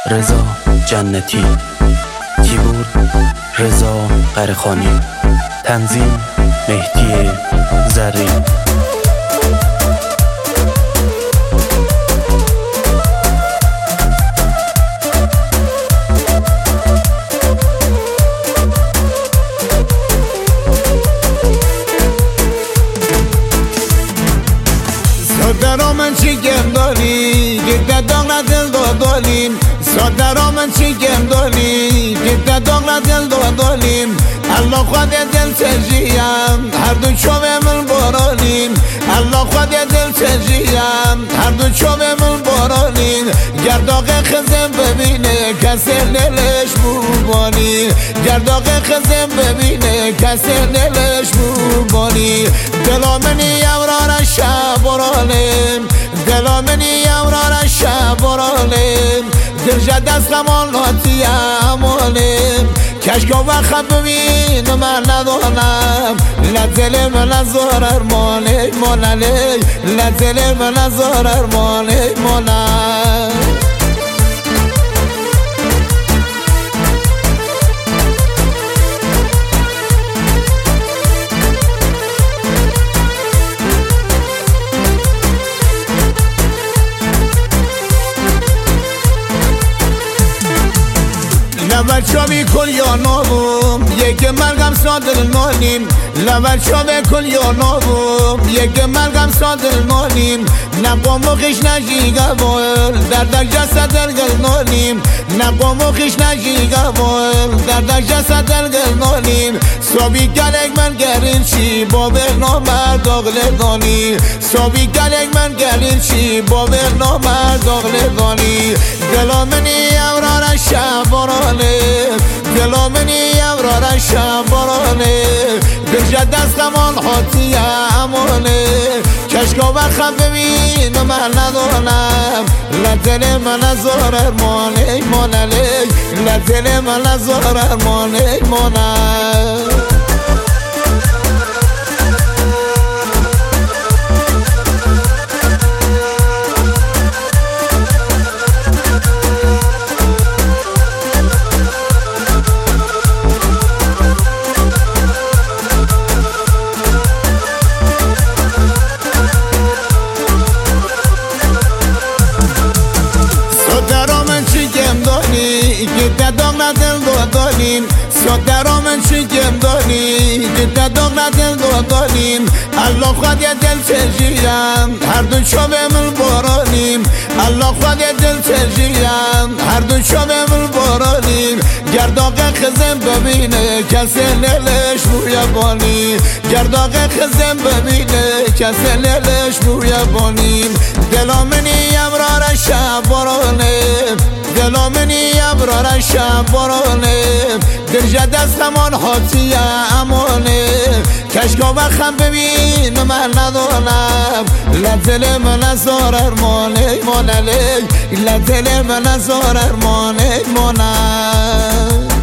رضا جنتی، کیبورد رضا قرخانی، تنظیم مهدی زرین. من چیکم داری که داغ دل دادیم، صدرا من چیکم داری که داغ دل دادیم. الله خود دل تجیم هر دو چوبه من بارانیم، الله خود دل تجیم هر دو چوبه من بارانیم. گرداغ خزم ببینه کسی نلش بوبانی، گرداغ خزم ببینه کسی نلش بوبانی. دلا منی امرار شبرانیم، دلا منی امرار شبرانیم. دل دست غماناتی امانیم، کشکا وقت ببین من ندانم. لدل من نزار ارمانه مانه، لدل من نزار ارمانه مانه. لبت شابی کل یا نابوم یک مرگم صادر نانیم، لبت شابی کل یا نابوم یک مرگم صادر نانیم. نقام و خیش نجیگه بول دردک جسد دلگل نانیم، نقام و خیش نجیگه بول دردک جسد دلگل نانیم. صابی گلک من گرین چی با برنا مرداغ لدانی، صابی گلک من گرین چی با برنا مرداغ لدانی. دلا منی امرار شبرانه، دلا منی امرار شبرانه. دل دست غمان حاتی امانه، کشکا وقت ببین من ندانم. لدل من نزار ارمانه مانه، لدل من نزار ارمانه مانه. که داغ دل دادیم، صدرا من چیکم داری که داغ دل دادیم. الله خود دل تجیم هر دو چوبه من بارانیم، الله خود دل تجیم هر دو چوبه من بارانیم. گرداغ خزم ببینه کسی نلش بویبانی، گرداغ خزم ببینه کسی نلش بویبانی. دلا منی امرار شبرانیم، دلا منی امرار شبرانیم. دل دست غمان حاتی امانه، کشکا وقت ببین من ندانم. لدل من نزار ارمانه مانه، لدل من نزار ارمانه مانه.